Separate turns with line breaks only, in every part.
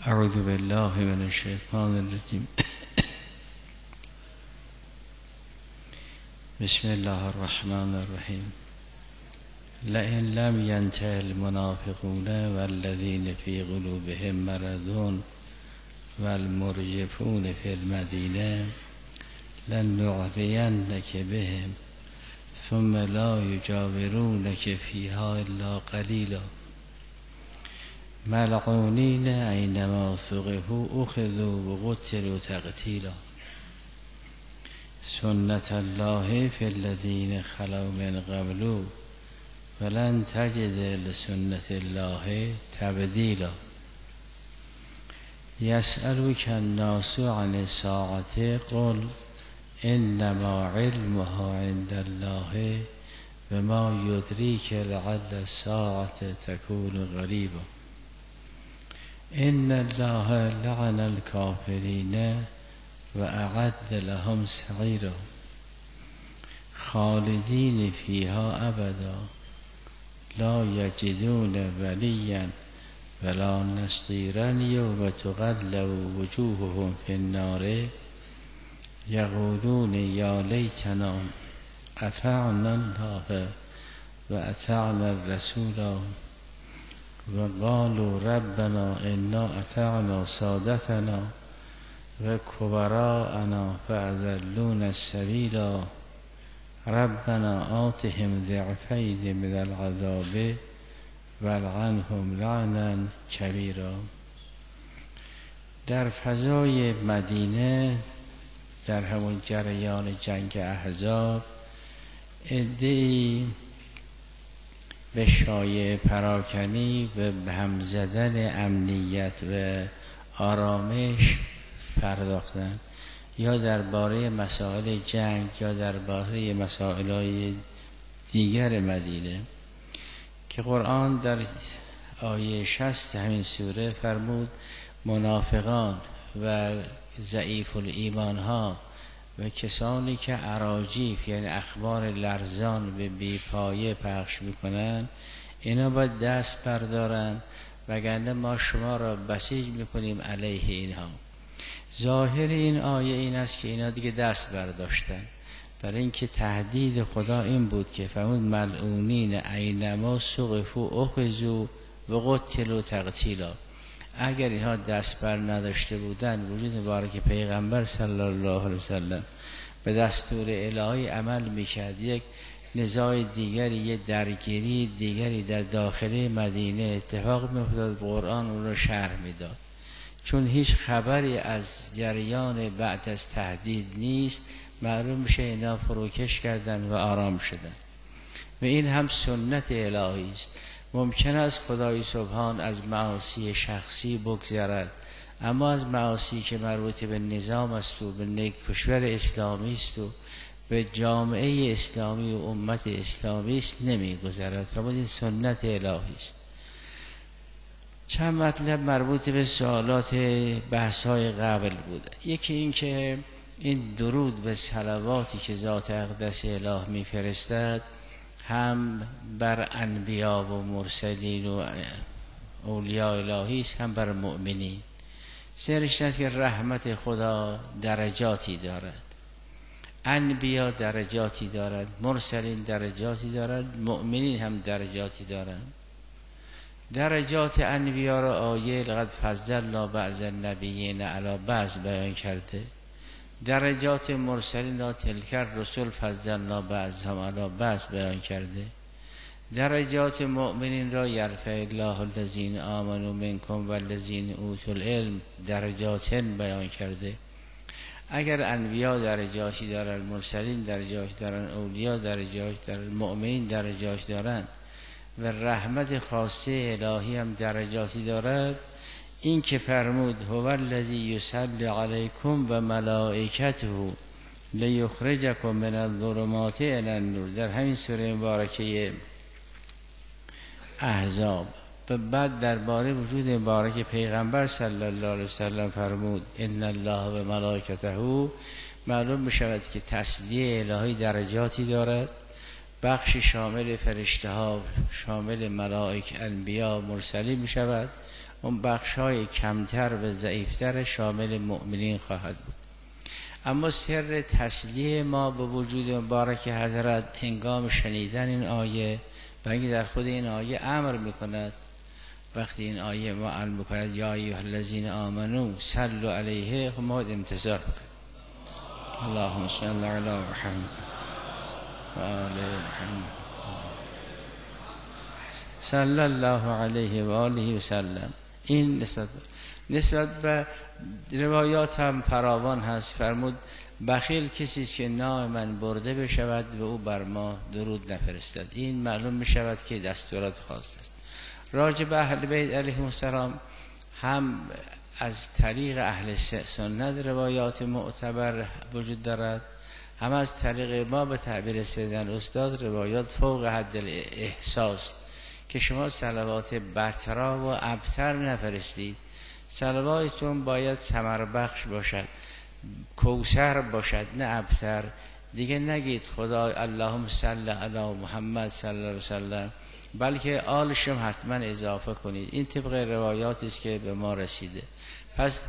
اعوذ بالله من الشیطان الرجیم. بسم الله الرحمن الرحیم. لئن لم ينته المنافقون والذین فی قلوبهم مرض والمرجفون فی المدینه لنغرینک بهم ثم لا یجاورونک فیها الا قلیلا ملعونین اینما ثقفوا اخذوا وقتلوا تقتیلا سنت الله فی الذین خلوا من قبل ولن تجد لسنت الله تبدیلا یسألک الناس عن الساعة قل انما علمها عند الله وما یدریک لعل الساعة تکون قریبا ان الله لعن الكافرین و اعد لهم سعیرا خالدین فیها ابدا لا یجدون ولیا ولا نصیرا یوم تقلب وجوههم فی النار یقولون یا لیتنا اطعنا الله و اطعنا الرسول و قالوا ربنا انا اطعنا سادتنا و کبراءنا فاضلونا السبیلا ربنا آتهم ضعفین من العذاب والعنهم لعنا کبیرا. در فضای مدینه در همون جریان جنگ احزاب عده‌ای به شایعه پراکنی و به هم زدن امنیت و آرامش پرداختن، یا درباره مسائل جنگ یا درباره مسائل دیگر مدینه، که قرآن در آیه 60 همین سوره فرمود منافقان و ضعیف الایمان ها و کسانی که اراجیف یعنی اخبار لرزان به بیپایه پخش میکنن اینا باید دست بردارن، وگرنه ما شما را بسیج میکنیم علیه اینها. ظاهر این آیه این است که اینا دیگه دست برداشتن، برای اینکه تهدید خدا این بود که فرمود ملعونین اینما ثقفوا اخذوا و قتلوا تقتیلا. اگر اینها دست بر نداشته بودن وجود مبارک پیغمبر صلی الله علیه وسلم به دستور الهی عمل میکرد، یک نزاع دیگری، یک درگیری دیگری در داخل مدینه اتفاق میافتاد، قرآن اون رو شرح میداد. چون هیچ خبری از جریان بعد از تهدید نیست، معلوم میشه اینا فروکش کردن و آرام شدن و این هم سنت الهی است. ممکن است خدای سبحان از معاصی شخصی بگذرد، اما از معاصی که مربوط به نظام است و به کشور اسلامی است و به جامعه اسلامی و امت اسلامی است نمیگذرد. فرمود این سنت الهی است. چند مطلب مربوط به سوالات بحث‌های قبل بود. یکی این که این درود به صلواتی که ذات اقدس اله میفرستد هم بر انبیا و مرسلین و اولیاء الهی است، هم بر مؤمنین. سرش است که رحمت خدا درجاتی دارد، انبیا درجاتی دارد، مرسلین درجاتی دارد، مؤمنین هم درجاتی دارند. درجات انبیا را آیه لقد فضلنا بعض النبیین علی بعض بیان کرده. درجات مرسلین را تلک الرسل فضلنا بعضهم علی بعض بیان کرده. درجات مؤمنین را یرفع الله الذین آمنوا منکم والذین اوتوا العلم درجاتن بیان کرده. اگر انبیا درجاتی دارند، مرسلین درجاتی دارند، اولیا درجاتی دارند، مؤمنین درجاتی دارند و رحمت خاصه الهی هم درجاتی دارد، این که فرمود هو الذی یصلی علیکم و ملائکته لیخرجکم من الظلمات الی النور در همین سوره مبارکه احزاب. و بعد درباره وجود مبارک پیغمبر صلی الله علیه وسلم فرمود ان الله و ملائکته. معلوم میشود که تسلیه الهی درجاتی دارد، بخش شامل فرشته ها، شامل ملائک، انبیا، مرسلین می شود. اون بخشای کمتر و ضعیفتر شامل مؤمنین خواهد بود. اما سر تسلیه ما به وجود مبارک حضرت هنگام شنیدن این آیه، برای اینکه در خود این آیه امر میکند، وقتی این آیه ما علم میکند یا ایها الذین آمنو صلوا علیه، ما امتثال میکنیم. اللهم صل علی محمد و آل محمد صلی الله علیه و آله و سلم. این نسبت به روایات هم فراوان هست. فرمود بخیل کسی است که نام من برده بشود و او بر ما درود نفرستد. این معلوم می شود که دستورات خاص است. راجع به اهل بیت علیهم السلام هم از طریق اهل سنت روایات معتبر وجود دارد، هم از طریق ما به تعبیر سیدن استاد روایات فوق حد احساس که شما صلوات بترا و ابتر نفرستید. صلواتتون باید ثمر بخش باشد، کوثر باشد، نه ابتر. دیگه نگید خدا اللهم صل علی محمد صلی الله علیه وسلم، بلکه آلشم حتما اضافه کنید. این طبق روایاتی است که به ما رسیده. پس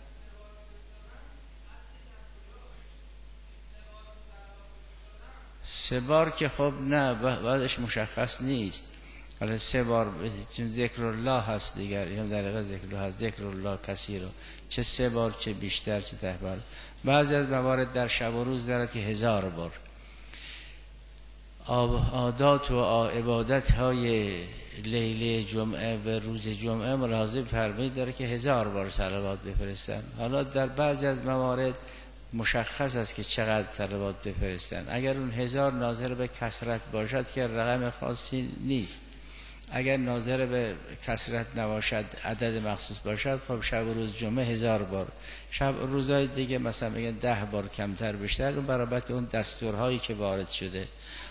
سه بار که خب نه، بعدش مشخص نیست. حالا 3 بار چون ذکر الله هست دیگر، این در واقع ذکر الله هست، ذکر الله کثیر، چه 3 بار چه بیشتر چه 10 بار. بعضی از موارد در شب و روز دارد که 1000 بار. عادات و عبادت های لیله جمعه و روز جمعه ملاحظه فرمایید داره که 1000 بار صلوات بفرستن. حالا در بعضی از موارد مشخص است که چقدر صلوات بفرستن. اگر اون 1000 ناظر به کثرت باشد که رقم خاصی نیست، اگر ناظر به کثرت نباشد عدد مخصوص باشد، خب شب و روز جمعه 1000 بار، شب روزهای دیگه مثلا بگن 10 بار کمتر بیشتر، اون برابر اون دستورهایی که وارد شده.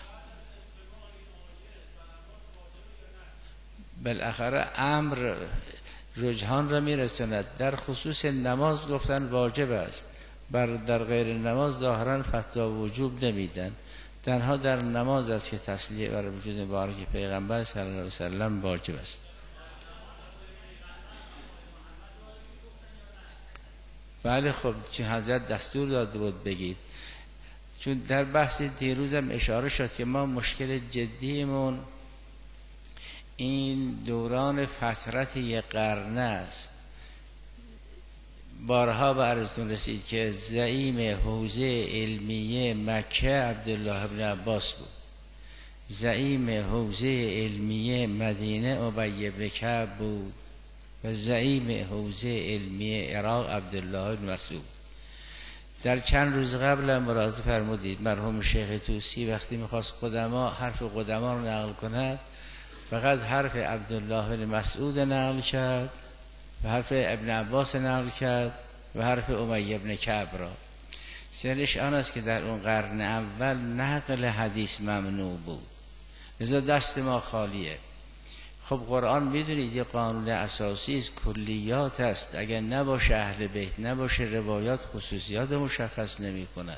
بالاخره امر رجحان را میرساند. در خصوص نماز گفتن واجب است، در غیر نماز ظاهرا فتوا وجوب نمیدن. تنها در نماز است که تسلیه بر وجود مبارک پیغمبر صلی الله علیه و سلم واجب است. بله خب چون حضرت دستور داده بود بگید. چون در بحث دیروزم اشاره شد که ما مشکل جدیمون این دوران فترت 1 قرن است. بارها به عرضتون رسید که زعیم حوزه علمیه مکه عبدالله ابن عباس بود، زعیم حوزه علمیه مدینه ابی بن کعب بود و زعیم حوزه علمیه عراق عبدالله ابن مسعود. در چند روز قبل ملاحظه فرمودید مرحوم شیخ طوسی وقتی میخواست حرف قدما رو نقل کند، فقط حرف عبدالله ابن مسعود نقل کرد و حرف ابن عباس نقل کرد و حرف امیه ابن کعب را. سرش آن است که در اون قرن اول نقل حدیث ممنوع بود، لذا دست ما خالیه. خب قرآن میدونید یه قانون اساسی است، کلیات است. اگر نباشه اهل بیت، نباشه روایات، خصوصیات مشخص نمی کند.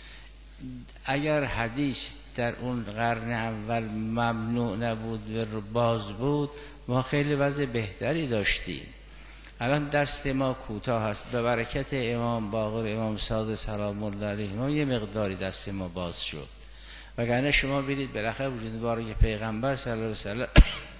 اگر حدیث در اون قرن اول ممنوع نبود و باز بود، ما خیلی وضع بهتری داشتیم. الان دست ما کوتاه است. به برکت امام باقر، امام صادق سلام الله علیه یه مقداری دست ما باز شد. وگرنه شما ببینید بالاخره وجود مبارک پیغمبر صلی الله علیه و سلم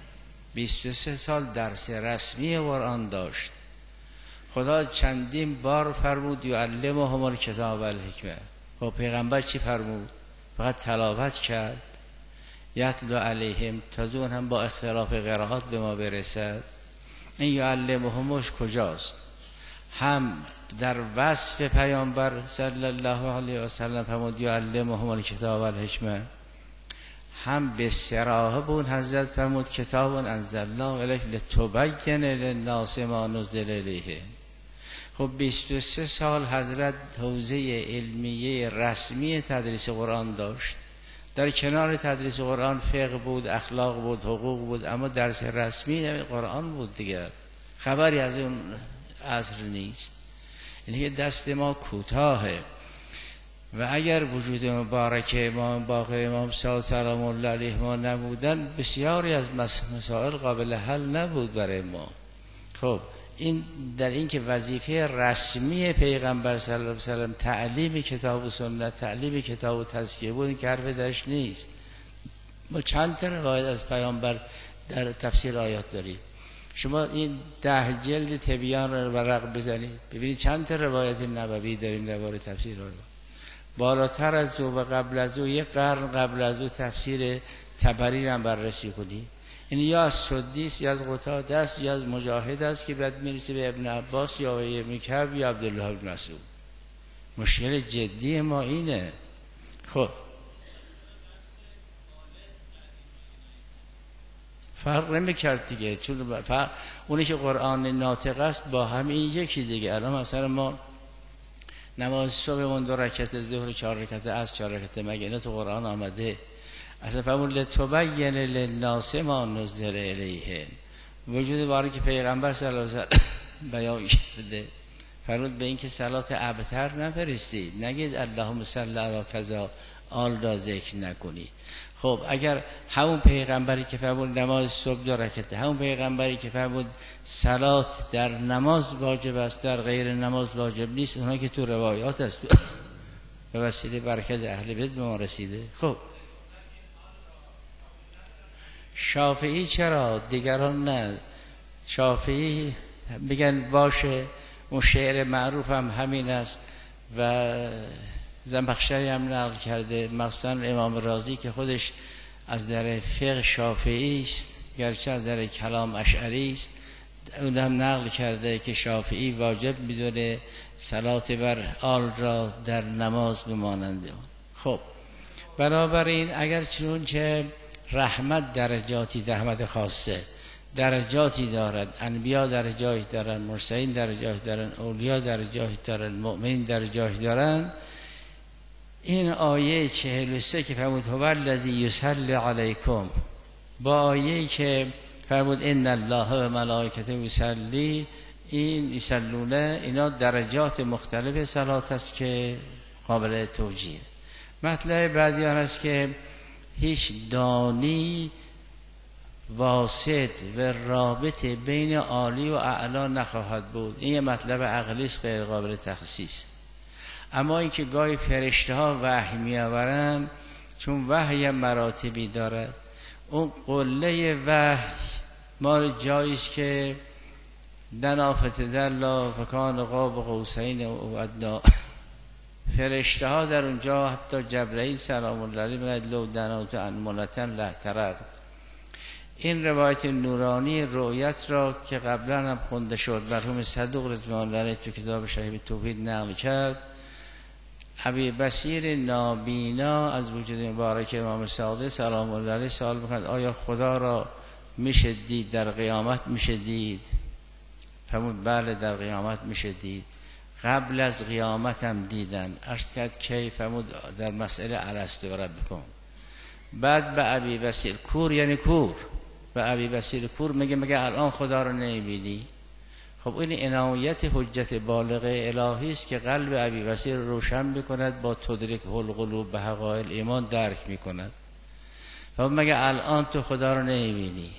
23 سال درس رسمی قرآن داشت. خدا چندین بار فرمود یعلمهم الکتاب والحکمه. خب پیغمبر چی فرمود؟ فقط تلاوت کرد. یتلو علیهم، تازون هم با اختلاف قرائات به ما برسد. این یعلمهمش کجاست؟ هم در وصف پیامبر صلی الله علیه و سلم فرمود یعلمهم الکتاب والحکمه، هم به صراحه بون حضرت فرمود کتاب انزلناه الیک لتبین للناس ما نزل الیهم. خب 23 سال حضرت حوزه علمیه رسمی تدریس قرآن داشت. در کنار تدریس قرآن فقه بود، اخلاق بود، حقوق بود، اما درس رسمی قرآن بود دیگه. خبری از اون عصر نیست. یعنی دست ما کوتاهه. و اگر وجود مبارک امام باقر، امام صادق سلام الله علیه ما نبودن، بسیاری از مسائل قابل حل نبود برای ما. خب این در این که وظیفه رسمی پیغمبر صلی الله علیه و سلم تعلیم کتاب و سنت، تعلیم کتاب و تزکیه بود، این که حرف درش نیست. ما چند تا روایت از پیامبر در تفسیر آیات داریم. شما این 10 جلد تبیان رو ورق بزنید ببینید چند تا روایت نبوی داریم درباره تفسیر آیات. بالاتر از او و قبل از او 1 قرن قبل از او تفسیر طبری هم بررسی کنی. این یا از سدی است یا از قتاده است یا از مجاهد است که بعد میرسه به ابن عباس یا به ابن کعب یا عبدالله بن مسعود. مشکل جدی ما اینه. خب فرق نمی‌کرد دیگه، چون اونی که قرآن ناطق است با همین یکی دیگه. الان مثلا ما نماز صبح 2 رکعت ظهر 4 رکعت عصر 4 رکعت مگه اینا تو قرآن آمده؟ اصلا فرمود لتبین للناس ما نزل الیهم، وجود باری که پیغمبر صلی الله علیه و سلم بیان کرده. فرمود به این که صلات ابتر نفرستید، نگید اللهم صل علی کذا آل را ذکر نکنید. خب اگر همون پیغمبری که فرمود نماز صبح 2 رکعت، همون پیغمبری که فرمود صلات در نماز واجب است در غیر نماز واجب نیست، اونها که تو روایات است به وسیله برکت اهل بیت به ما رسیده. خب شافعی چرا دیگران نه؟ شافعی میگن باشه، اون شعر معروف هم همین است و زمخشری هم نقل کرده، مثلا امام رازی که خودش از در فقه شافعی است گرچه از در کلام اشعری است، اون هم نقل کرده که شافعی واجب میدونه صلات بر آل را در نماز بماننده. خب بنابراین اگر چنانچه رحمت درجاتی، رحمت خاصه درجاتی دارد، انبیا درجاتی دارن، مرسلین درجاتی دارن، اولیا درجاتی دارن، مؤمنین درجاتی دارن، این آیه 43 که فرمود هو الذی یصلی علیکم با آیه که فرمود ان الله و ملائکته یصلی، این یصلونه، اینا درجات مختلف صلات است که قابل توجیه. مطلب بعدی آن است که هیچ دانی واسط و رابط بین عالی و اعلی نخواهد بود. این یه مطلب عقلی است غیر قابل تخصیص. اما اینکه گاهی فرشته ها وحی میآورند، چون وحی مراتبی دارد، اون قله وحی ما جایی است که دنا فتدلی فکان قاب قوسین او ادنی، فرشته ها در اونجا حتی جبرئیل سلام الله علیه میگه لو دنوت انملتن لاحترقت. این روایت نورانی رؤیت را که قبلا هم خونده شد مرحوم صدوق رضوان الله علیه تو کتاب شریف توحید نقل کرد، ابی بصیر نابینا از وجود مبارک امام صادق سلام الله علیه سوال می‌کند آیا خدا را میشه دید در قیامت؟ میشه دید؟ فرمود بله در قیامت میشه دید، قبل از قیامت هم دیدن. عرض کرد کی؟ فرمود در مسئله الستو ربکم. بعد به ابی بصیر کور یعنی کور، به ابی بصیر کور میگه الان خدا رو نمیبینی؟ خب این عنایت حجت بالغه الهی است که قلب ابی بصیر روشن میکند، با تدریک القلوب به حقایق ایمان درک میکند. فرمود مگه الان تو خدا رو نمیبینی؟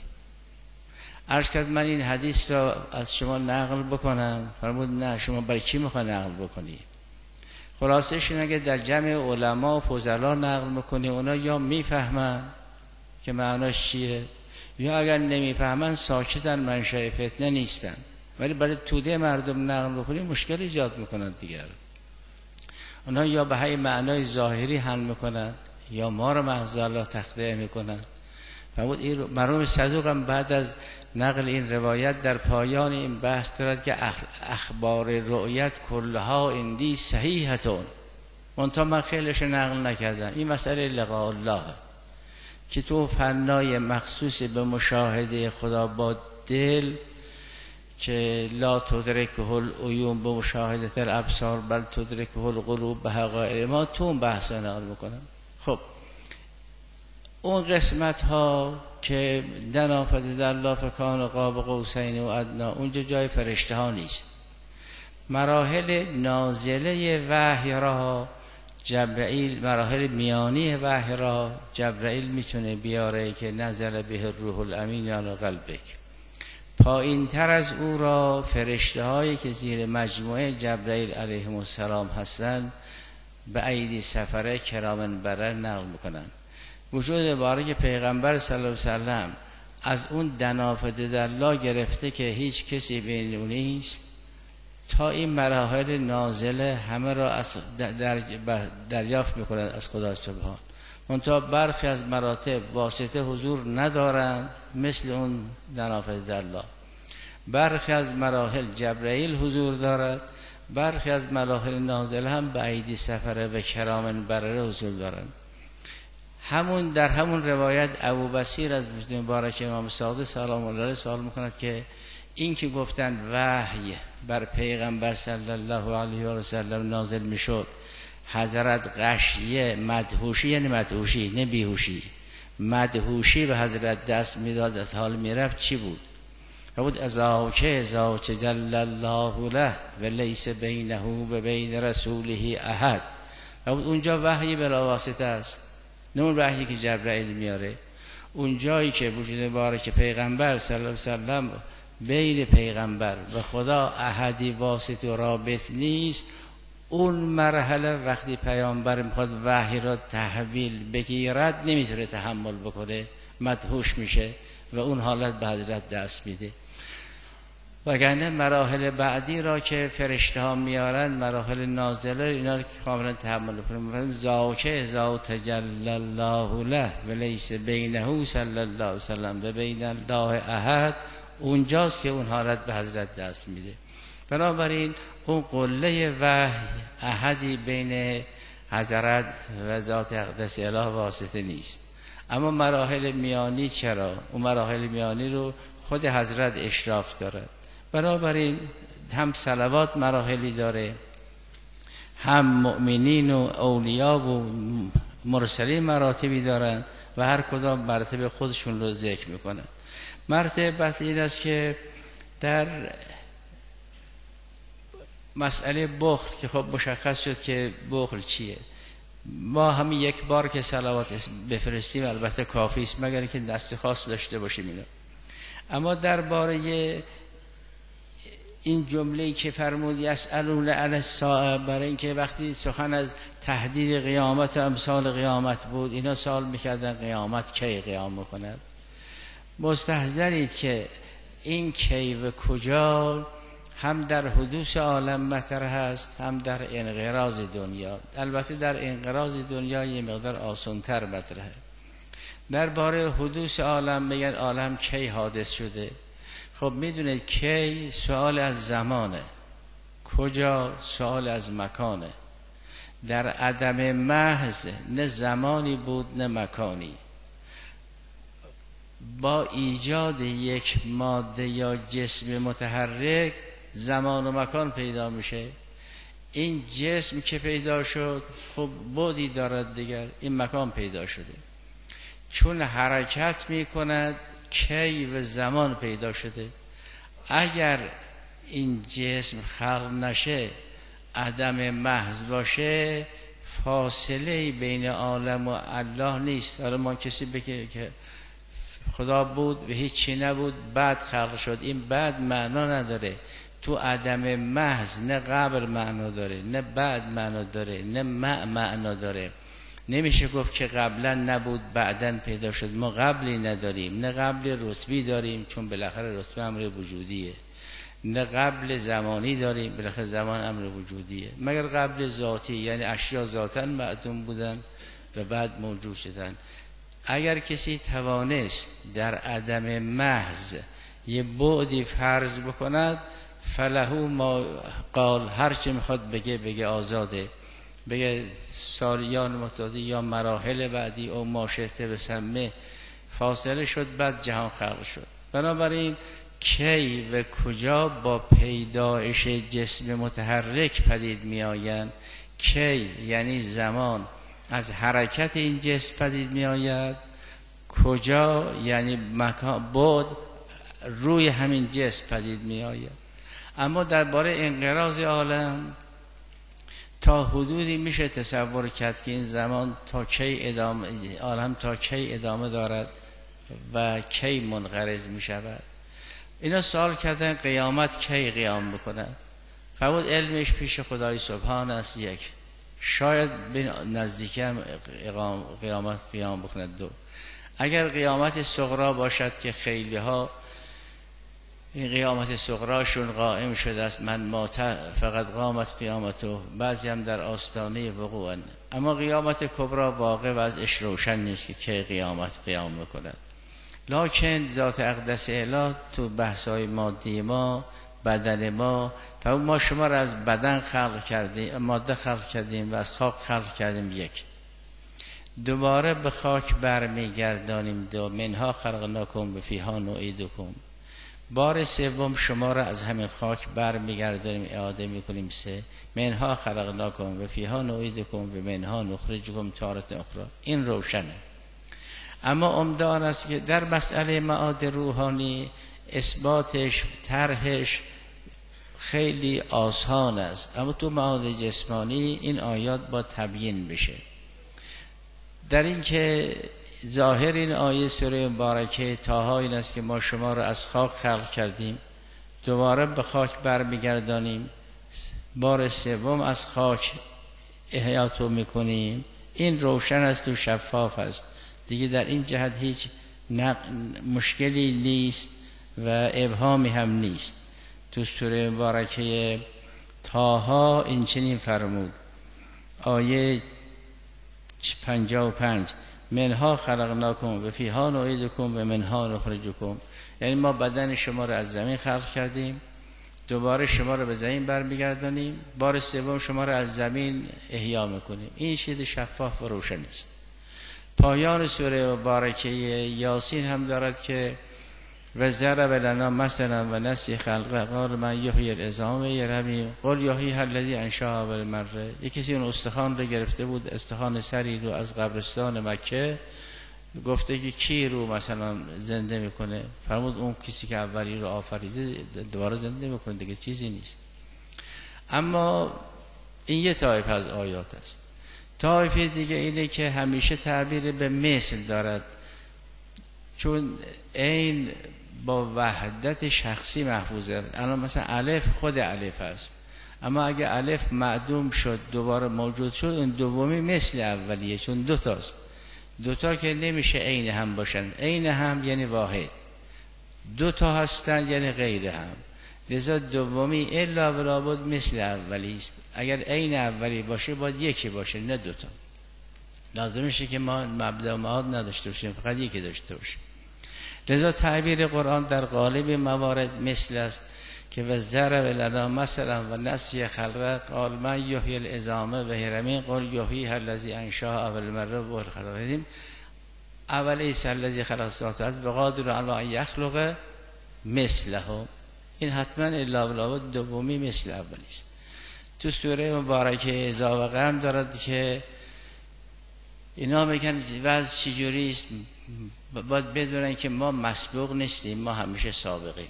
عرض کرد من این حدیث را از شما نقل بکنم؟ فرمود نه، شما برای کی میخوای نقل بکنی؟ خلاصش اینه که در جمع علما و فضلا نقل میکنی، اونا یا میفهمن که معناش چیه، یا اگر نمیفهمن ساکتن، منشأ فتنه نیستن. ولی برای توده مردم نقل بکنی مشکل ایجاد میکنن دیگر. اونا یا به همین معنای ظاهری حل میکنن یا ما رو محض الله تخطئه میکنن. فرمود این مرحوم صدوق هم بعد از نقل این روایت در پایان این بحث دارد که اخبار رؤیت کلها اندی صحیحتون، منتها من خیلیش نقل نکردم. این مسئله لقاء الله که تو فنای مخصوص به مشاهده خدا با دل که لا تدرکه العیون به مشاهدت الابصار بل تدرکه القلوب به حقایق ما، تو اون بحث نقل میکنم. خب اون قسمت ها که دنا فتدلی فکان قاب قوسین و ادنی، اونجا جای فرشته ها نیست. مراحل نازله وحی را جبرئیل، مراحل میانی وحی را جبرئیل میتونه بیاره که نزل به الروح الامین علی قلبک. پایین تر از او را فرشته هایی که زیر مجموعه جبرائیل علیهم السلام هستند به ایدی سفره کرامن برر نقل میکنن. وجود بارک پیغمبر صلی الله علیه وسلم از اون دنافت الله گرفته که هیچ کسی بین اون نیست تا این مراحل نازله همه را دریافت میکنند از خدا سبحان. منتها برخی از مراتب واسطه حضور ندارند مثل اون دنافت الله. برخی از مراحل جبرائیل حضور دارد، برخی از مراحل نازله هم به ایدی سفره و کرامن برره حضور دارند. در همون روایت ابو بصیر از وجود مبارک امام صادق سلام الله علیه سوال میکند که این که گفتند وحی بر پیغمبر صلی الله علیه و سلم نازل میشد، حضرت غشیه مدهوشی، یعنی مدهوشی نه بیهوشی، مدهوشی به حضرت دست میداد از حال میرفت، چی بود؟ بود ازاکه جل الله له و لیس بینه و بین رسوله احد. بود اونجا وحی بلا واسطه است، نه اون وحیی که جبرائیل میاره. اون جایی که وجود مبارک پیغمبر صلی الله علیه وسلم بین پیغمبر و خدا احدی واسط و رابط نیست، اون مرحله وقتی پیامبر میخواد وحی را تحویل بگیرد نمیتونه تحمل بکنه، مدهوش میشه و اون حالت به حضرت دست میده. وگرنه مراحل بعدی را که فرشته ها میارن، مراحل نازله، اینا رو که کاملا تحمل کنه. زاکه ذات جل الله له و لیس بینه صلی الله علیه وسلم و بین الله احد، اونجاست که اون حالت به حضرت دست میده. بنابراین اون قله وحی احدی بین حضرت و ذات اقدس اله واسطه نیست. اما مراحل میانی چرا؟ اون مراحل میانی رو خود حضرت اشراف داره. بنابراین هم صلوات مراحلی داره، هم مؤمنین و اولیا و مرسلین مراتبی دارن و هر کدام مرتبه خودشون رو ذکر میکنن. مرتبه این است که در مسئله بخل که خب مشخص شد که بخل چیه، ما همین یک بار که صلوات بفرستیم البته کافی است، مگر که دست خاص داشته باشیم اینا. اما درباره این جمله‌ای که فرمود یسألون عن الساعه، برای اینکه وقتی سخن از تهدید قیامت و امثال قیامت بود، اینا سوال میکردن قیامت کی قیام میکند. مستحضرید که این کی و کجا هم در حدوث عالم مطرح هست، هم در انقراض دنیا. البته در انقراض دنیا یه مقدار آسان‌تر مطرحه. درباره حدوث عالم میگن عالم کی حادث شده. خب میدونید کی سوال از زمانه، کجا سوال از مکانه. در عدم محض نه زمانی بود نه مکانی. با ایجاد یک ماده یا جسم متحرک زمان و مکان پیدا میشه. این جسم که پیدا شد خب بعدی دارد دیگر، این مکان پیدا شده. چون حرکت میکند کی و زمان پیدا شده. اگر این جسم خلق نشه، عدم محض باشه، فاصله بین عالم و الله نیست. حالا ما کسی بگه که خدا بود و هیچی نبود بعد خلق شد، این بعد معنا نداره. تو عدم محض نه قبل معنا داره، نه بعد معنا داره، نه معنا داره. نمیشه گفت که قبلا نبود بعدن پیدا شد. ما قبلی نداریم، نه قبل رتبی داریم چون بالاخره رتبه امر وجودیه، نه قبل زمانی داریم بالاخره زمان امر وجودیه، مگر قبل ذاتی، یعنی اشیا ذاتاً معدوم بودن و بعد موجود شدن. اگر کسی توانست در عدم محض یه بعدی فرض بکند، فلهو ما قال، هر چی میخواد بگه آزاده، بگه سالیان متعدد یا مراحل بعدی او ماشهته به سمه فاصله شد بعد جهان خلق شد. بنابراین کی و کجا با پیدایش جسم متحرک پدید می آیند. کی یعنی زمان از حرکت این جسم پدید می آید، کجا یعنی مکان بعد روی همین جسم پدید می آید. اما درباره انقراض عالم تا حدودی میشه تصور کرد که این زمان تا کی ادامه، عالم تا کی ادامه دارد و کی منقرض می شود. اینا سوال کردن قیامت کی قیام بکنه؟ فرمود علمش پیش خدای سبحان است یک، شاید به نزدیکی هم قیامت قیام بکنه دو. اگر قیامت صغرا باشد که خیلی ها این قیامت صغراشون قائم شده است، من مات فقط قامت قیامتو، بعضی هم در آستانه وقوع، اما قیامت کبرا واقع و ازش روشن نیست که کی قیامت قیام میکند. لکن ذات اقدس اله تو بحث‌های مادی ما، بدن ما شما را از بدن خلق کردیم، ماده خلق کردیم و از خاک خلق کردیم یک، دوباره به خاک برمیگردانیم دو، منها خلقناکم و فیها نعیدکم، بار سوم شما را از همین خاک برمیگردانیم اعاده میکنیم سه، منها خلقناکم و فیها نعیدکم و منها نخرجکم تارة اخرى. این روشنه. اما عمده آن است که در مسئله معاد روحانی اثباتش طرحش خیلی آسان است، اما تو معاد جسمانی این آیات با تبیین بشه. در این که ظاهر این آیه سوره مبارکه طه این است که ما شما را از خاک خلق کردیم، دوباره به خاک برمیگردانیم، بار سوم از خاک احیاتو میکنیم. این روشن است و شفاف است دیگه، در این جهت هیچ مشکلی نیست و ابهامی هم نیست. تو سوره مبارکه طه این چنین فرمود، آیه 55 منها خلقناکم و فیها نعیدکم و منها نخرجکم، یعنی ما بدن شما را از زمین خلق کردیم، دوباره شما را به زمین برمیگردانیم، بار سوم شما را از زمین احیا میکنیم. این چیز شفاف و روشن است. پایان سوره مبارکه یاسین هم دارد که و ضرب لنا مثلا و نسی خلقه قال من یحیی العظام رمیم قل یحییها الذی انشأها اول مره. یک کسی اون استخوان رو گرفته بود، استخوان سری رو از قبرستان مکه، گفته که کی رو مثلا زنده میکنه؟ فرمود اون کسی که اولی رو آفریده دوباره زنده میکنه، دیگه چیزی نیست. اما این یه طایفه از آیات است. طایفه دیگه اینه که همیشه تعبیر به مثل دارد، چون این با وحدت شخصی محفوظه. الان مثلا الف خود الف است، اما اگه الف معدوم شد دوباره موجود شد، این دومی مثل اولیه، چون دوتاست. دوتا که نمیشه عین هم باشن، عین هم یعنی واحد، دوتا هستن یعنی غیر هم، لذا دومی الا بلابد مثل اولی است. اگر عین اولی باشه باید یکی باشه نه دوتا. لازم میشه که ما مبدا و معاد نداشته باشیم، فقط یکی داشته باشیم. لذا تعبیر قرآن در غالب موارد مثل است که و ضرب لنا مثلا و نسی خلقه قال من یحیی العظام و هی رمیم قل یحییها الذی انشأها اول مره و خلقهم اولیس الذی خلق السماوات والارض بقادر علی ان یخلق مثله. این حتما الا بالله دومی مثل اولی است. تو سوره مبارکه زاوقه هم دارد که اینا میگن وضع چجوری است. باید بدونن که ما مسبوق نیستیم، ما همیشه سابقیم.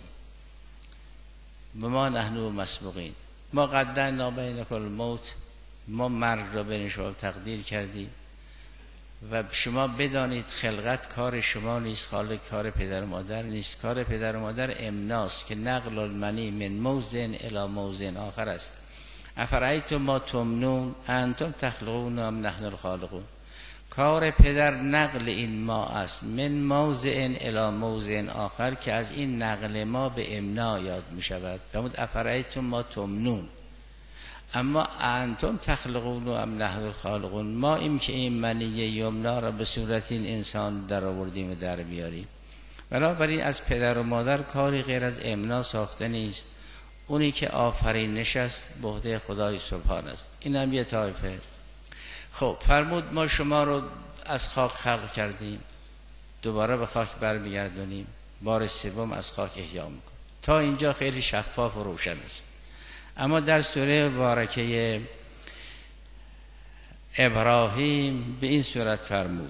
ما نحن مسبوقین، ما قدرنا بینکم الموت، ما مرگ را بین شما تقدیر کردیم و شما بدانید خلقت کار شما نیست، خالق کار پدر و مادر نیست. کار پدر و مادر امناست که نقل المنی من موزن الی موزن آخر است. افرایتم ما تمنون انتم تخلقون ام نحن الخالقون. کار پدر نقل این ما است، من موضع الی موضع آخر، که از این نقل ما به امنا یاد می شود. فرمود افرایتم ما تمنون، اما انتم تخلقون و ام نحن الخالقون، ما این که این منی یمنا را به صورت این انسان در آوردیم و در بیاریم. بنابراین از پدر و مادر کاری غیر از امنا ساخته نیست. اونی که آفرینش است به عهده خدای سبحان است. این هم یه طایفه. خب فرمود ما شما رو از خاک خلق کردیم، دوباره به خاک برمیگردونیم، بار سوم از خاک احیا میکنیم. تا اینجا خیلی شفاف و روشن است. اما در سوره مبارکه ابراهیم به این صورت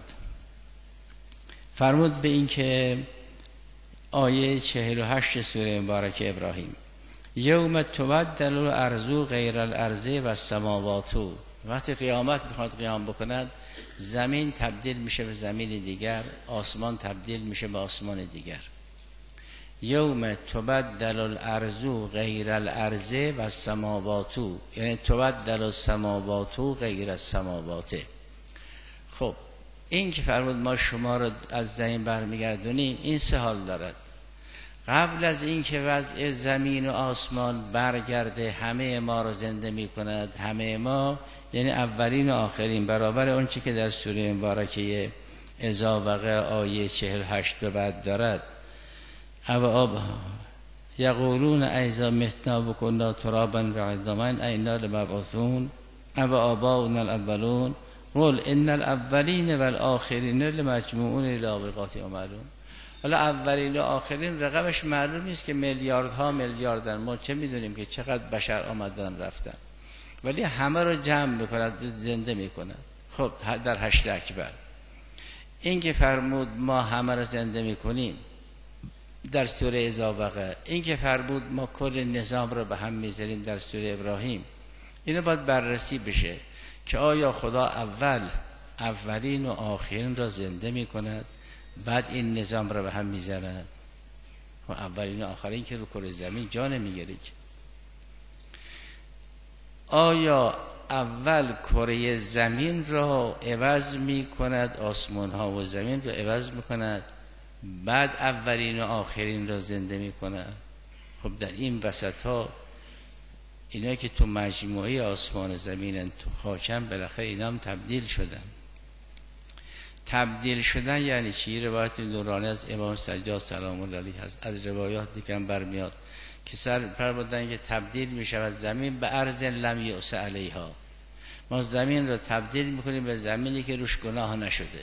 فرمود به این که آیه 48 سوره مبارکه ابراهیم یوم تبدل الارض غیر الارض و السماوات. وقتی قیامت میخواد قیام بکند، زمین تبدیل میشه به زمین دیگر، آسمان تبدیل میشه به آسمان دیگر. یوم تبدل الارض غیر الارض و السماوات، یعنی تبدل السماوات غیر السماوات. خب این که فرمود ما شما رو از زمین برمیگردونیم، این سه حال دارد. قبل از این که وضع زمین و آسمان برگرده همه ما رو زنده می کند، همه ما یعنی اولین و آخرین، برابر اون چی که در سوره مبارکه اذا وقع آیه 48 به بعد دارد. او آب یقولون ایذا متنا و کنا ترابا و عظاما اینا لمبعوثون او آباؤنا الاولون قل ان الاولین والآخرین لمجموعون الی میقات معلوم. حالا اولین و آخرین رقمش معلوم نیست که میلیاردها میلیاردن، ما چه میدونیم که چقدر بشر آمدن رفتن، ولی همه رو جمع میکند، زنده میکند. خب در حشر اکبر این که فرمود ما همه رو زنده میکنیم در سوره اذا وقع، این که فرمود ما کل نظام رو به هم میذاریم در سوره ابراهیم، اینو باید بررسی بشه که آیا خدا اولین و آخرین را زنده میکند بعد این نظام را به هم میزند؟ و اولین و آخرین که رو کره زمین جا نمیگیره. آیا اول کره زمین را عوض میکند، آسمان ها و زمین را عوض میکند، بعد اولین و آخرین را زنده میکند؟ خب در این وسط ها اینا که تو مجموعه آسمان و زمینن، تو خاکم، بالاخره اینا هم تبدیل شدن. تبدیل شدن یعنی چی؟ روایت دورانی از امام سجاد سلام الله علیه هست، از روایات دیگه هم برمیاد که سر بودن که تبدیل میشود زمین به ارض لم یعص علیها. ما زمین رو تبدیل میکنیم به زمینی که روش گناه نشده.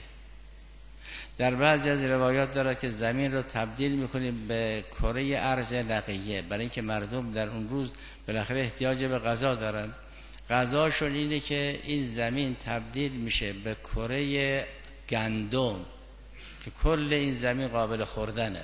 در بعضی از روایات دارد که زمین رو تبدیل میکنیم به کره ارض نقیه، برای اینکه مردم در اون روز بالاخره احتیاج به غذا دارن. غذاشون اینه که این زمین تبدیل میشه به کره گندم که کل این زمین قابل خوردنه.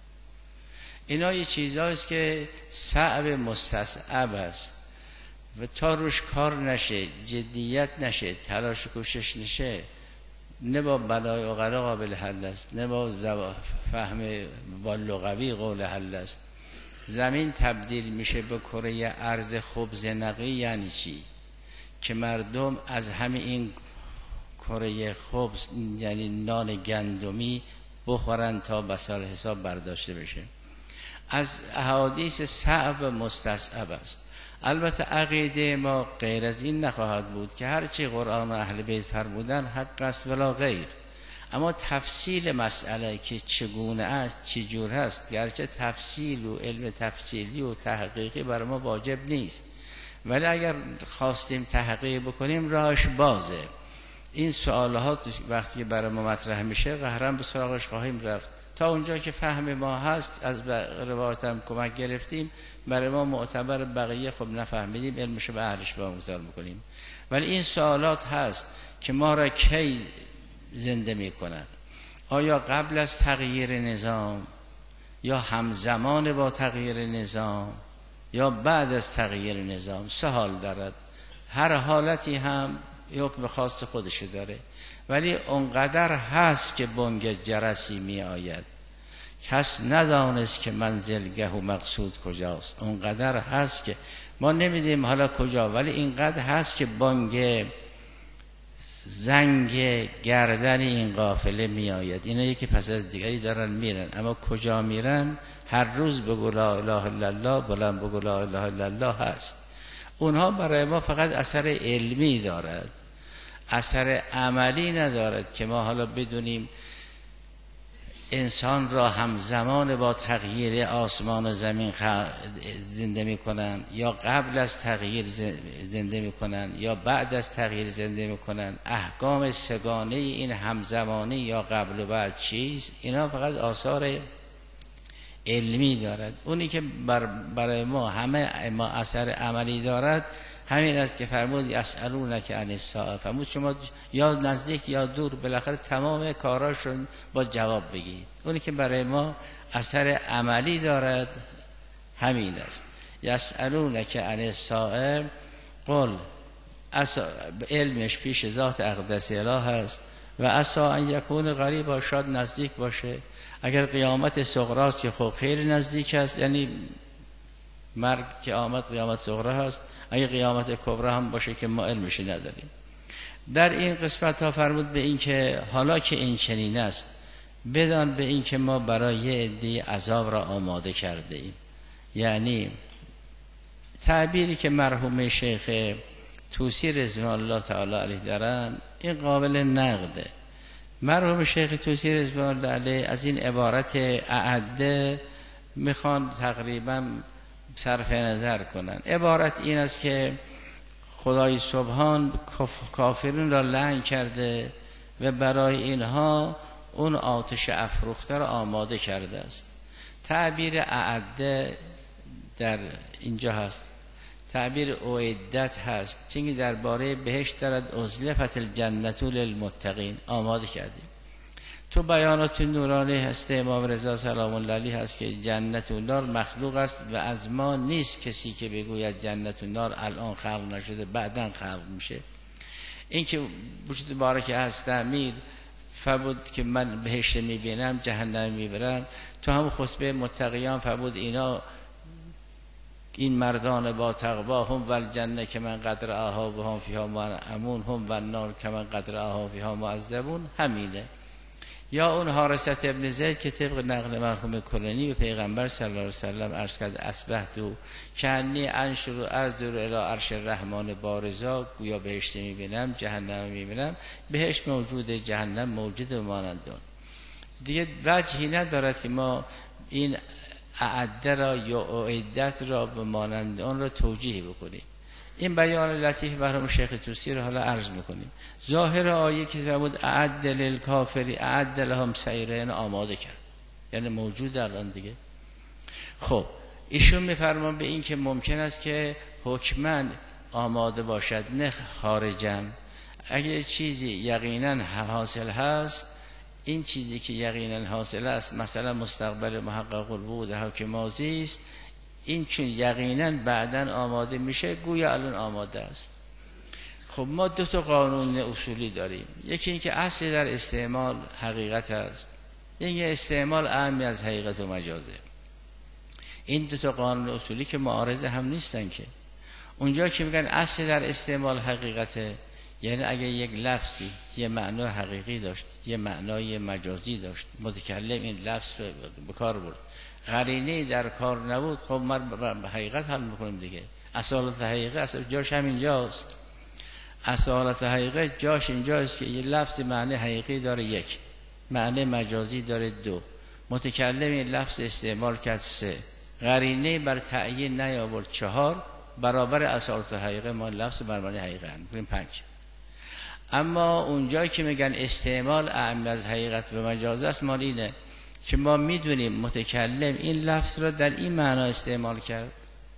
اینا یه چیزهاییست که صعب مستصعب است و تا روش کار نشه، جدیت نشه، تلاش و کوشش نشه، نه با بلای و غلا قابل حل است، نه با فهم با لغوی قول حل است. زمین تبدیل میشه به کره ارض خبز نقی یعنی چی؟ که مردم از همین این کره خبز یعنی نان گندمی بخورن تا بسال حساب برداشته بشه. از احادیث صعب مستصعب است. البته عقیده ما غیر از این نخواهد بود که هرچی قرآن و اهل بیت فرمودن حق است ولا غیر، اما تفصیل مسئله که چگونه است، چجور هست، گرچه تفصیل و علم تفصیلی و تحقیقی برای ما واجب نیست، ولی اگر خواستیم تحقیق بکنیم راهش بازه. این سوالات وقتی برای ما مطرح میشه قهرن به سراغش خواهیم رفت تا اونجا که فهم ما هست. از روایت هم کمک گرفتیم، برای ما معتبر، بقیه خب نفهمیدیم علمشو به اهلش واگذار میکنیم. ولی این سوالات هست که ما را کی زنده میکنن؟ آیا قبل از تغییر نظام، یا همزمان با تغییر نظام، یا بعد از تغییر نظام؟ سه حال دارد. هر حالتی هم حکم خاص خودش داره، ولی اونقدر هست که بانگ جرسی می آید کس ندانست که منزلگه و مقصود کجاست. اونقدر هست که ما نمیدیم حالا کجا، ولی اینقدر هست که بانگ زنگ گردن این قافله می آید. اینا یکی پس از دیگری دارن میرن، اما کجا میرن؟ هر روز بگو لا اله الا الله، بلند بگو لا اله الا الله هست. اونها برای ما فقط اثر علمی دارد، اثر عملی ندارد که ما حالا بدونیم انسان را همزمان با تغییر آسمان و زمین زنده میکنن، یا قبل از تغییر زنده میکنن، یا بعد از تغییر زنده میکنن. احکام سگانه این همزمانی یا قبل و بعد چیز، اینا فقط آثار علمی دارد. اونی که برای ما همه ما اثر عملی دارد همین است که فرمود یسألونک عن الساعه، فرمود شما یا نزدیک یا دور بالاخره تمام کاراشون با جواب بگید. اونی که برای ما اثر عملی دارد همین است. یسألونک عن الساعه قل علمش پیش ذات اقدس اله است و عسى ان یکون قریبا، شاید نزدیک باشه. اگر قیامت صغراست که خب خیلی نزدیک است، یعنی مرگ که آمد قیامت صغرا هست، اگه قیامت کبرا هم باشه که ما علمش نداریم. در این قسمت ها فرمود به این که حالا که این چنین است، بدان به این که ما برای عده عذاب را آماده کرده ایم. یعنی تعبیری که مرحوم شیخ طوسی رضوان الله تعالی علیه دارن این قابل نقده. مرحوم شیخ طوسی رضوان الله علیه از این عبارت اعده میخوان تقریبا صرف نظر کنن. عبارت این است که خدای سبحان کافرین را لعن کرده و برای اینها اون آتش افروخته را آماده کرده است. تعبیر اعده در اینجا هست، تعبیر اعدت هست، چنگی درباره بهشت دارد ازلفت الجنت للمتقین، آماده کردیم. تو بیانات نورانی هست امام رضا سلام الله علیه هست که جنت و نار مخلوق است و از ما نیست کسی که بگوید جنت و نار الان خلق نشده بعداً خلق میشه. این که وجود بارک هست امیر فبود که من بهشت میبینم جهنم میبرم، تو هم خطبه متقیان فبود اینا این مردان با تقوا هم والجنه که من قدر آها و هم فیها معمون هم والنار که من قدر آها فیها معذبون، همینه. یا اون حارثت ابن زید که طبق نقل مرحوم کلینی به پیغمبر صلی الله علیه وسلم عرض کرد اصبحتو کانی انشر ازدر الی عرش الرحمن بارزا، گویا بهشت میبینم جهنم میبینم، بهشت موجوده جهنم موجوده مانند اون. دیگه وجهی ندارد که ما این اعده را یا اعدت را به مانند اون را توجیه بکنیم. این بیان لطیف مرحوم شیخ طوسی رو حالا عرض میکنیم. ظاهر آیه که فرمود اعد للکافری اعد لهم سعیرا، آماده کرد، یعنی موجود الان دیگه. خب ایشون میفرمان به این که ممکن است که حکما آماده باشد نه خارجا. اگه چیزی یقینا حاصل هست، این چیزی که یقینا حاصل است مثلا مستقبل محقق الوجود حکم ماضی است، این چون یقینا بعداً آماده میشه گویا الان آماده است. خب ما دو تا قانون اصولی داریم، یکی این که اصل در استعمال حقیقت است، یکی استعمال اعم از حقیقت و مجازه. این دو تا قانون اصولی که معارض هم نیستن که. اونجا که میگن اصل در استعمال حقیقته، یعنی اگه یک لفظی یه معنای حقیقی داشت یه معنای مجازی داشت، متکلم این لفظ رو به کار برد، قرینه در کار نبود، خب ما به حقیقت حل میکنیم دیگه. اصالت حقیقه اصلا جاش هم اینجاست. اصالت حقیقه جاش اینجاست که یه لفظ معنی حقیقی داره یک، معنی مجازی داره دو، متکلم این لفظ استعمال کرد سه، قرینه بر تعیین نیاورد چهار، برابر اصالت حقیقه ما لفظ بر معنی حقیقه هم میکنیم پنج. اما اونجایی که میگن استعمال اعم از حقیقت و مجاز است، مال اینه که ما میدونیم متکلم این لفظ را در این معنا استعمال کرد.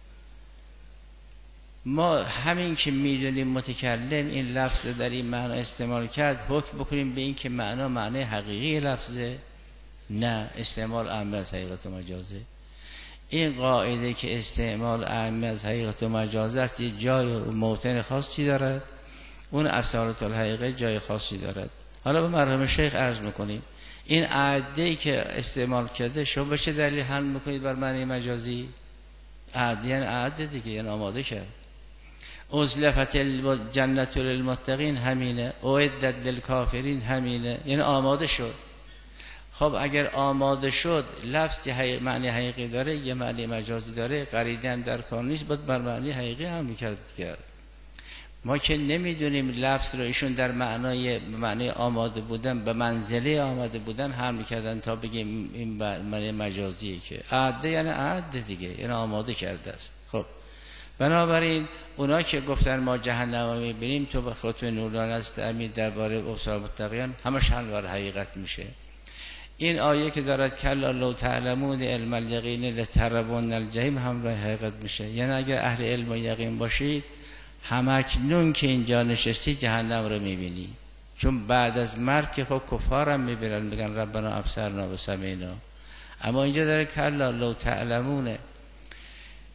ما همین که میدونیم متکلم این لفظ در این معنا استعمال کرد، حکم بکنیم به این که معنا معنی حقیقی لفظه؟ نه، استعمال اعم از حقیقت و مجازه. این قاعده که استعمال اعم از حقیقت و مجازه است، یه جای و موطن خاصی دارد، اون اصالت الحقیقه جای خاصی دارد. حالا به مرحوم شیخ عرض میکنیم این اعده‌ای که استعمال کرده شما به چه دلیل حمل میکنید بر معنی مجازی؟ اعده یعنی اعده دیگه، یعنی آماده کرد. ازلفت الجنت للمتقین همینه، اعدت للکافرین همینه، یعنی آماده شد. خب اگر آماده شد لفظ معنی حقیقی داره یه معنی مجازی داره، قرینه هم در کار نیست، باید بر معنی حقیقی هم میکرد. ما که نمیدونیم لفظ رو ایشون در معنی آماده بودن به منزله آماده بودن هم میکردن تا بگیم این معنی مجازیه، که عده یعنی عده دیگه، یعنی آماده کرده است. خب بنابراین اونا که گفتن ما جهنم میبینیم، تو به خطبه نورانی است امید درباره اوصاف متقیان همش حل بر حقیقت میشه. این آیه که دارد کلا لو تعلمون علم الیقین لترون الجحیم هم راه حقیقت میشه. یعنی اگر اهل علم و یقین باشید همکنون که اینجا نشستی جهنم رو میبینی، چون بعد از مرگ که خب کفارم میبینن میگن ربنا ابصرنا و سمعنا. اما اینجا داره کلا لو تعلمون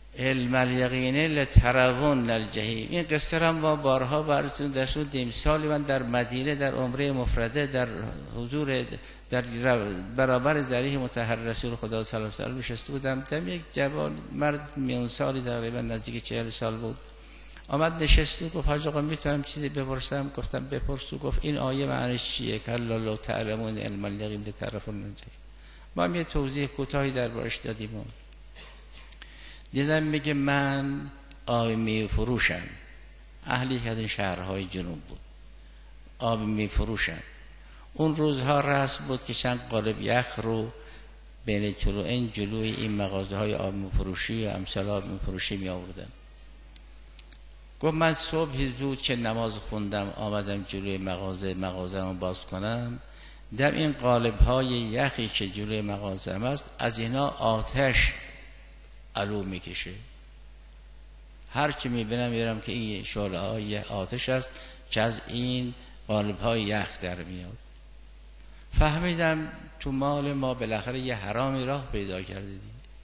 علم الیقین لترون الجحیم. این قصه را ما بارها براتون داشتیم. سالی من در مدینه در عمره مفرده در حضور در برابر ذریح مطهر رسول خدا صلی الله علیه و آله نشسته بودم. دم یک جوان مرد میون سالی تقریبا نزدیک 40 سال بود آمد نشست و گفت حاج آقا میتونم چیزی بپرسم؟ گفتم بپرس. گفت این آیه معنیش چیه؟ کلا لو تعلمون علم الیقین لترون الجحیم. ما هم یه توضیح کوتاهی دربارش دادیم. دیدم میگه من آب می فروشم. اهلی که از این شهرهای جنوب بود. آب می فروشم. اون روزها رسم بود که چند قالب یخ رو بین طلوعین جلوی این مغازه های آب می فروشی و امثال آب می فروشی می آوردن. گفت من صبح زود که نماز خوندم آمدم جلوی مغازه رو باز کنم. در این قالب های یخی که جلوی مغازه است از اینا آتش علو میکشه. هر چی میبینم میرم که این شعله های آتش است که از این قالب های یخ در میاد. فهمیدم تو مال ما بالاخره یه حرامی راه پیدا کردیم.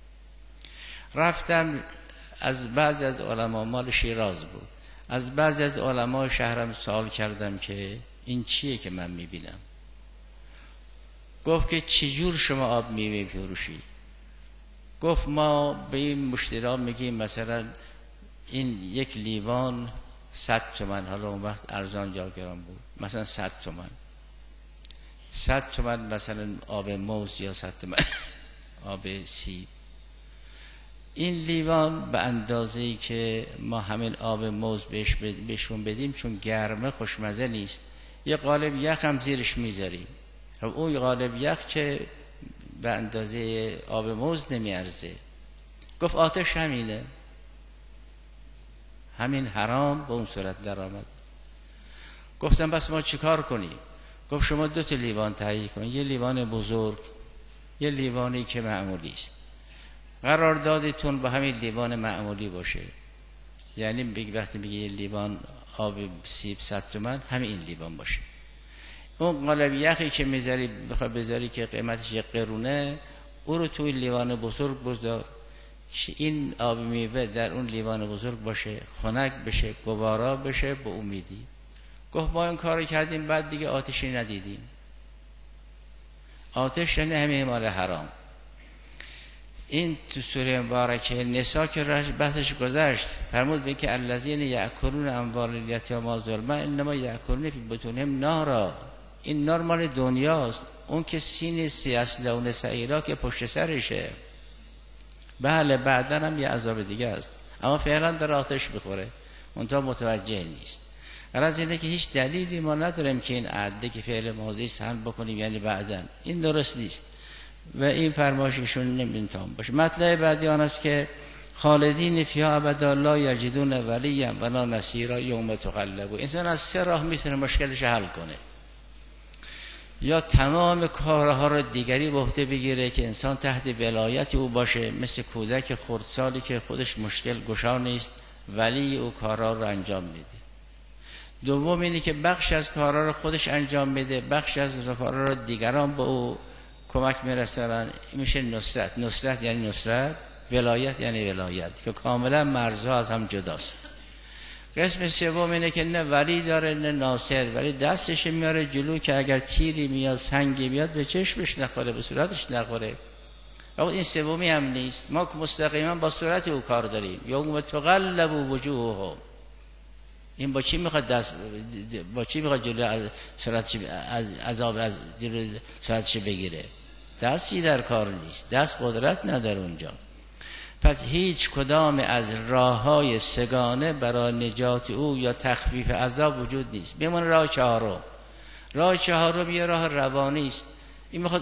رفتم از بعضی از علما، مال شیراز بود، از بعضی از علما شهرم سوال کردم که این چیه که من میبینم؟ گفت که چجور شما آب میفروشی؟ گفت ما به این مشتری میگیم مثلا این یک لیوان 100 تومن، حالا اون وقت ارزان جا گران بود، مثلا 100 تومن 100 تومن مثلا آب موز یا 100 تومن آب سیب. این لیوان به اندازه‌ای که ما همین آب موز بهشون بدیم چون گرمه خوشمزه نیست، یه قالب یخ هم زیرش میذاریم. اون قالب یخ که به اندازه آب موز نمیارزه. گفت آتش همینه، همین حرام به اون صورت در آمد. گفتم بس ما چیکار کنیم؟ گفت شما 2 تا لیوان تهیه کن، یه لیوان بزرگ، یه لیوانی که معمولی است. قراردادتون با همین لیوان معمولی باشه، یعنی وقتی میگه یه لیوان آب سیب 100 تومن همین این لیوان باشه. اون قالب یخی که میذاری بخوای بذاری که قیمتش 1 قرونه، او رو توی لیوان بزرگ بذار که این آب میوه در اون لیوان بزرگ باشه، خنک بشه، گوارا بشه، به امیدی. گفت ما این کارو کردیم بعد دیگه آتشی ندیدیم. آتش یعنی همین مال حرام. این تو سوره مبارکه نساء که بحثش گذشت فرمود به که الذین یأکلون اموال الیتامی ظلما انما یأکلون فی بطونهم نارا. این نار مال دنیاست. اون که سین سیاسلون سعیرا که پشت سرشه، بله بعدن هم یه عذاب دیگه است، اما فعلا در آتش بخوره، اونتا متوجه نیست. غرض اینه که هیچ دلیلی ما نداریم که این عده که فعل ماضی حل بکنیم یعنی بعدن. این درست نیست و این فرمایششون نمیتونم باشه. مطلب بعدی آن است که خالدین فیها ابدا لا یجدون ولیا ولا نصیرا یوم تقلب. انسان از 3 راه میتونه مشکلش حل کنه. یا تمام کارها رو دیگری به عهده بگیره که انسان تحت ولایت او باشه، مثل کودک خردسالی که خودش مشکل گشا نیست ولی او کارها رو انجام میده. دوم اینه که بخش از کارها رو خودش انجام میده، بخش از کارها رو دیگران به او کمک میرسونن. میشه نصرت. نصرت یعنی نصرت، ولایت یعنی ولایت که کاملا مرزها از هم جداست. قسم سوم اینه که نه ولی داره نه ناصر، ولی دستش میاره جلو که اگر تیری میاد سنگی میاد به چشمش نخوره، به صورتش نخوره. اما این سومی هم نیست. ما که مستقیما با صورت او کار داریم. یوم تقلب وجوههم. این با چی میخواد با چی میخواد جلو صورتش از عذاب از جلو صورتش بگیره؟ دستی در کار نیست، دست قدرت نداره اونجا. پس هیچ کدام از راه‌های سگانه برای نجات او یا تخفیف عذاب وجود نیست. بمونه راه چهارم. راه چهارم یه راه روانی است. این میخواد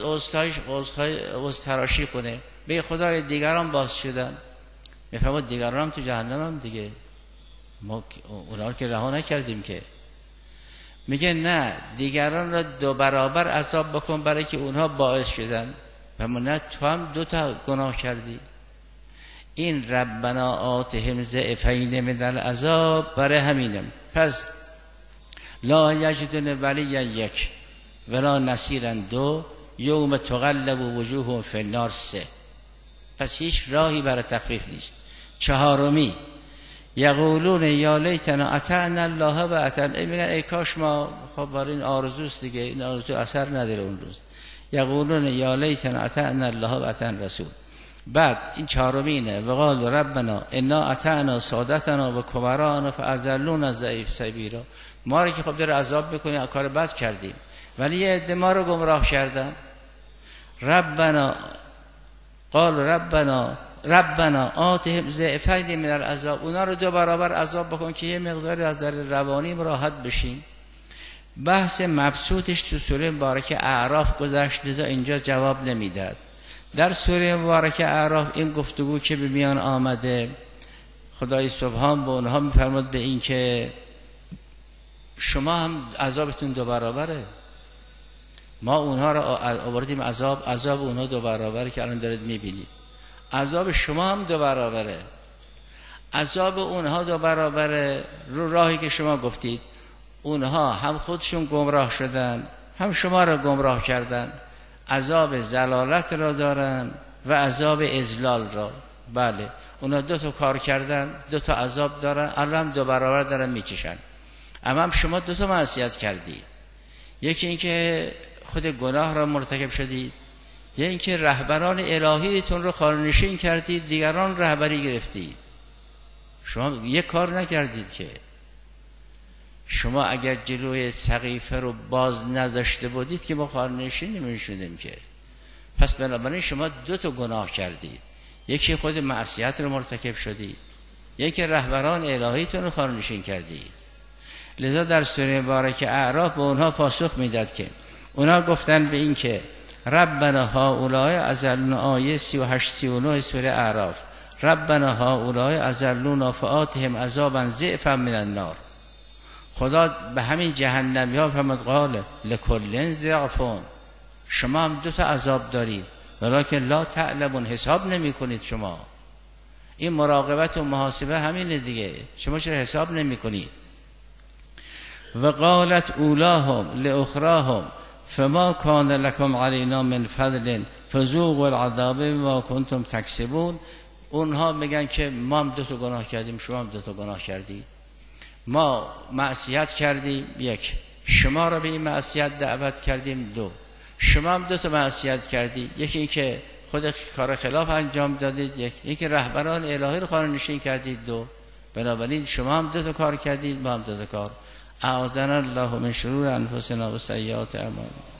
عذرتراشی کنه، به خدای دیگران باز شدن. میفهمد دیگران هم تو جهنم هم دیگه، ما اونا که رها نکردیم که. میگه نه، دیگران را 2 برابر عذاب بکن برای که اونها باعث شدن. و نه تو هم 2 تا گناه کردی. این ربنا آتهم ضعفین من العذاب برای همینم. پس لا یجدون ولیا 1 ولا نصیرا 2 یوم تقلب وجوههم فی النار 3. پس هیچ راهی برای تخفیف نیست. چهارمی یقولون یا لیتنا اطعنا الله و اطعنا، میگن ای کاش ما، خب برای این آرزوست دیگه، این آرزو اثر نداره اون روز. یقولون یا لیتنا اطعنا الله و اطعنا رسول. بعد این چهارمینه و قالوا ربنا انا اطعنا سادتنا و کبراءنا فاضلونا الضعیف سبیلا. ما رو که خب داره عذاب میکنه، کار بد کردیم، ولی یه عده ما رو گمراه کردن. ربنا قال ربنا آتهم ضعفین من العذاب، اونا رو 2 برابر عذاب بکن که یه مقداری از در روانی راحت بشیم. بحث مبسوطش تو سوره مبارکه اعراف گذشت، لذا اینجا جواب نمیداد. در سوره مبارکه اعراف این گفتگو که به میان آمده، خدای سبحان به اونها میفرماد به این که شما هم عذابتون 2 برابره. ما اونها رو آوردیم عذاب اونها 2 برابره که الان دارید میبینید. عذاب شما هم 2 برابره. عذاب اونها 2 برابره رو راهی که شما گفتید. اونها هم خودشون گمراه شدن، هم شما را گمراه کردن. عذاب ضلالت را دارن و عذاب اضلال را. بله، اونها 2 تا کار کردن، 2 تا عذاب دارن، الان 2 برابر دارن میچشن. اما هم شما 2 تا معصیت کردید. یکی این که خود گناه را مرتکب شدید، یا اینکه رهبران الهیتون رو خانه‌نشین کردید، دیگران رهبری گرفتید. شما یک کار نکردید که. شما اگر جلوی سقیفه رو باز نذاشته بودید که ما خانه‌نشین نمی‌شدیم که. پس بنابراین شما 2 تا گناه کردید. یکی خود معصیت رو مرتکب شدید، یکی رهبران الهیتون رو خانه‌نشین کردید. لذا در سوره مبارکه اعراف به اونها پاسخ میداد که اونها گفتن به این که ربنا هؤلاء اضلونا، آیه 38 سوره اعراف، ربنا هؤلاء اضلونا فآتهم عذابا ضعفا من النار. خدا به همین جهنمی ها فرمود قال لکل ضعف، شما هم 2 تا عذاب دارید ولکن لا تعلمون، حساب نمی کنید. شما این مراقبت و محاسبه همینه دیگه، شما چرا حساب نمی کنید؟ و قالت اولاهم لاخراهم فما کان لکم علینا من فضل فذوقوا العذاب بما کنتم تکسبون. اونها میگن که ما هم 2 تا گناه کردیم، شما هم 2 تا گناه کردید. ما معصیت کردیم 1، شما را به این معصیت دعوت کردیم 2، شما هم 2 تا معصیت کردید. یکی این که خود کار خلاف انجام دادید، یکی رهبران الهی رو خانه‌نشین کردید 2. بنابراین شما هم 2 تا کار کردید، ما هم 2 تا کار. اعاذنا الله من شرور انفسنا و سیئات اعمالنا.